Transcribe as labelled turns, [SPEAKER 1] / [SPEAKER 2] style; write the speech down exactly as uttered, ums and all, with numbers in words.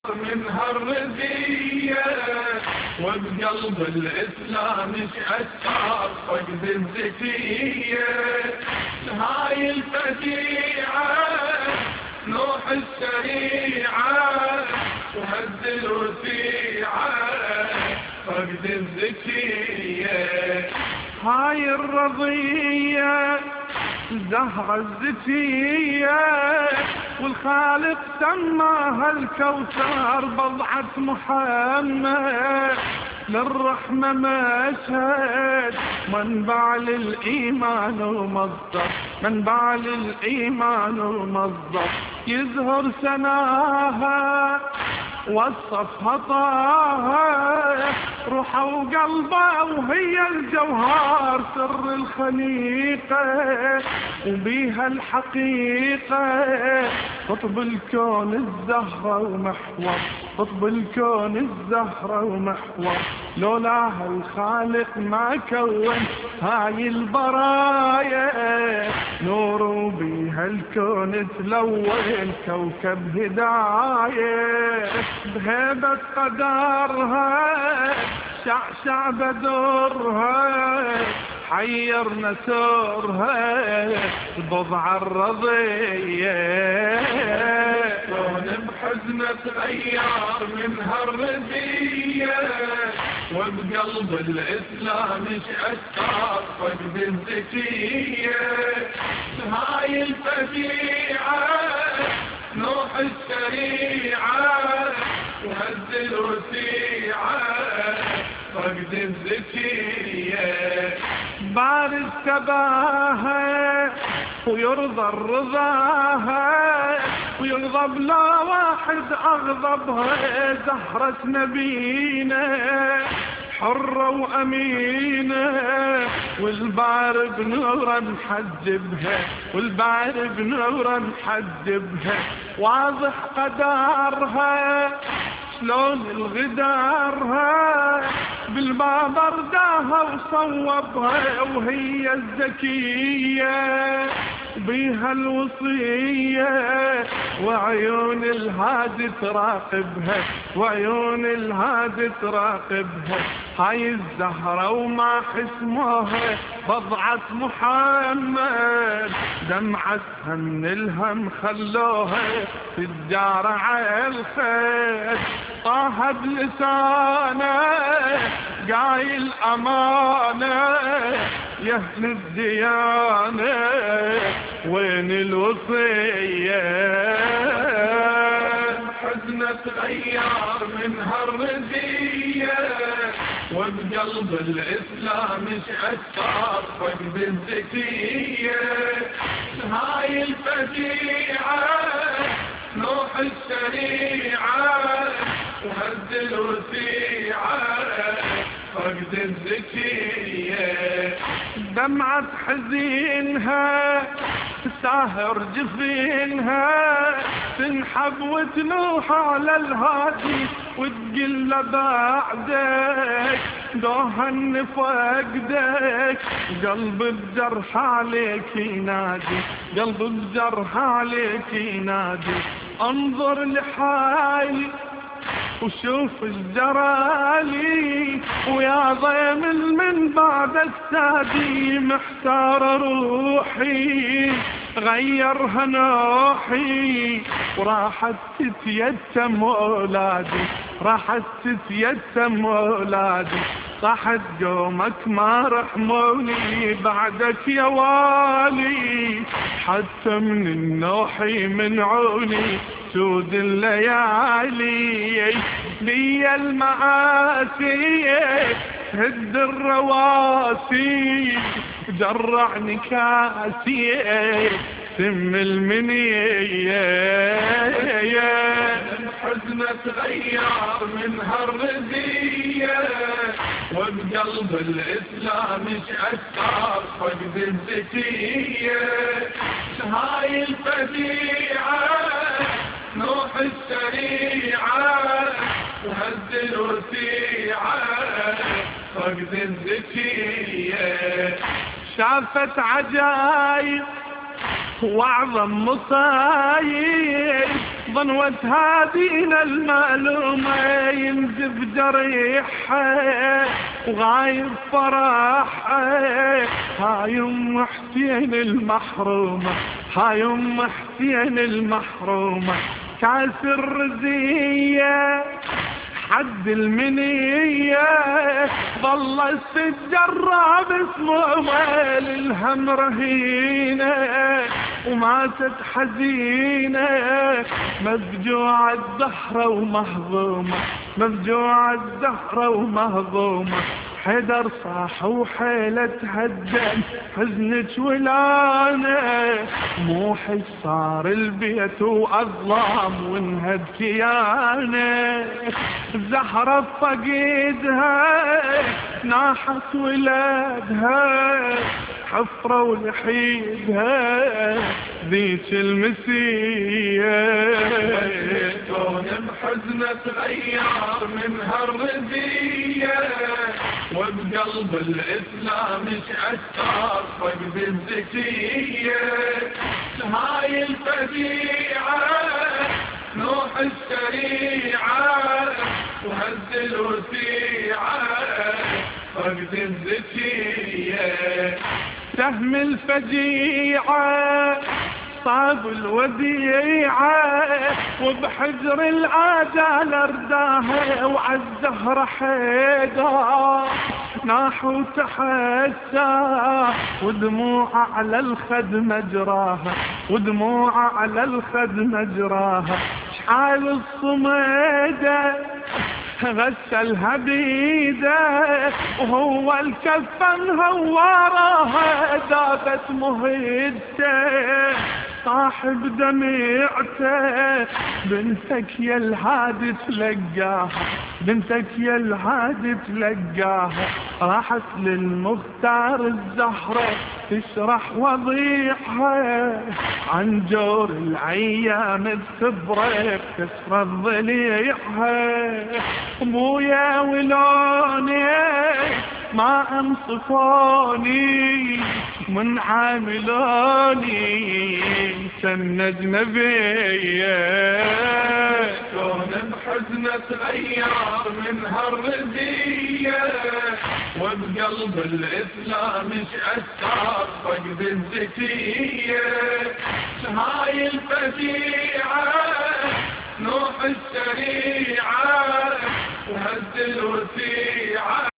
[SPEAKER 1] منها الرزية وبقلب الإسلام شأثر فقد الزكية. هاي الفجيعة نوح الشريعة وهز الوسيعة فقد الزكية.
[SPEAKER 2] هاي الرضية زهرة الزكية والخالق سماها الكوثر بضعة محمد للرحمة مشهد منبع للإيمان ومصدر منبع للإيمان ومصدر يزهر سناها وصفها طه روحه وقلبه وهي الجوهر سر الخليقة وبيها الحقيقة قطب الكون الزهرة ومحور قطب الكون الزهرة ومحور لولاها الخالق ما كون هاي البرايا نور وبيها الكون تلون كوكب هداية بهيبة قدرها شعشع بدرها حير نسورها البضعة الرضية
[SPEAKER 1] كون بحزنة غيار منها الرزية وبقلب الإسلام شأثر فقد الزكية. هاي الفجيعة نوح الشريعة وهز الوسيعة فقد الزكية.
[SPEAKER 2] بارز سباها ويرضى الرضاها ويرضى بلا واحد أغضبها زهرة نبينا حرة وأمينة والبعر بنورا محجبها والبعر بنورا محجبها واضح قدرها شلون الغدارها بالباب رداها وصوبها وهي الزكية بيها الوصية وعيون الهادي تراقبها وعيون الهادي تراقبها هاي الزهرة وما حسموها بضعة محمد دمعتها من الهم خلوها تجار على الخير طه بلسانه قايل أمانة يهن الديانة وين الوصية.
[SPEAKER 1] حزنة غيار منها الرزية وبقلب الإسلام شأثر فقد الزكية. هاي الفجيعة نوح الشريعة وهز الوسيعة فقد الزكية.
[SPEAKER 2] دمعة حزينها تساهر جفينها تنحب وتنوح على الهادي وتقل بعدك دوهن فقدك قلب بجرح عليك ينادي قلب بجرح عليك ينادي انظر لحالي وشوف الجرالي ويا ضيم من بعدك سادي محتار روحي غيرها نوحي وراحت تتيتم اولادي راحت تتيتم اولادي صحت قومك ما رحموني بعدك يا والي حتى من النوحي منعوني سود الليالي لي المآسي هد الرواسي جرعني كاسي سم المنية.
[SPEAKER 1] حزنة غيار منها الرزية وبقلب الإسلام شأثر فقد الزكية. هاي الفجيعة نوح الشريعة وهز الوسيعة فقد الزكية.
[SPEAKER 2] شافت عجايب واعظم مصايب ظنوة هادينا المعلومة ينزف جريحها وغايب فرحها. هاي ام حسين المحرومة، هاي ام حسين المحرومة، كاس الرزية حد المنية ظل السجرة باسمه للهم رهينة وماتت حزينة مفجوعة الدهر ومهضومة، مفجوعة الدهر ومهضومة. حدر صاح وحيلة تهدم حزنك ولانا موحي صار البيت وأظلام وانهد كيانه. زهرة فقيدها ناحت ولادها حفرة ولحيدها ذيك المسية.
[SPEAKER 1] كون بحزنة غيار من هالرزية وبقلب الإسلام شعثار فقد الزكية. هاي الفجيعة نوح الشريعة وهز الوسيعة فقد الزكية.
[SPEAKER 2] سهم الفجيعة صاب الوديعة وبحجر العدالة رداها وعالزهرة حيدر ناح وتحسى ودموع على الخد مجراها، ودموع على الخد مجراها. شحال الصميدة غسلها بيده وهو الكفن هوارها ذابت مهدته صاحب دمعته. بنتك يا الهادي تلقاها، بنتك يا الهادي تلقاها راحت للمختار الزهرة تشرح وضيحها عن جور الأيام الكبرى بكسر ضليعها. ابويا ولوني ما انصفوني من عاملوني سنجنا بيا.
[SPEAKER 1] كون بحزنة غيار من هالرزية وبقلب الإسلام شعثار فقد الزكية. هاي الفجيعة نوح الشريعة وهز الوسيعة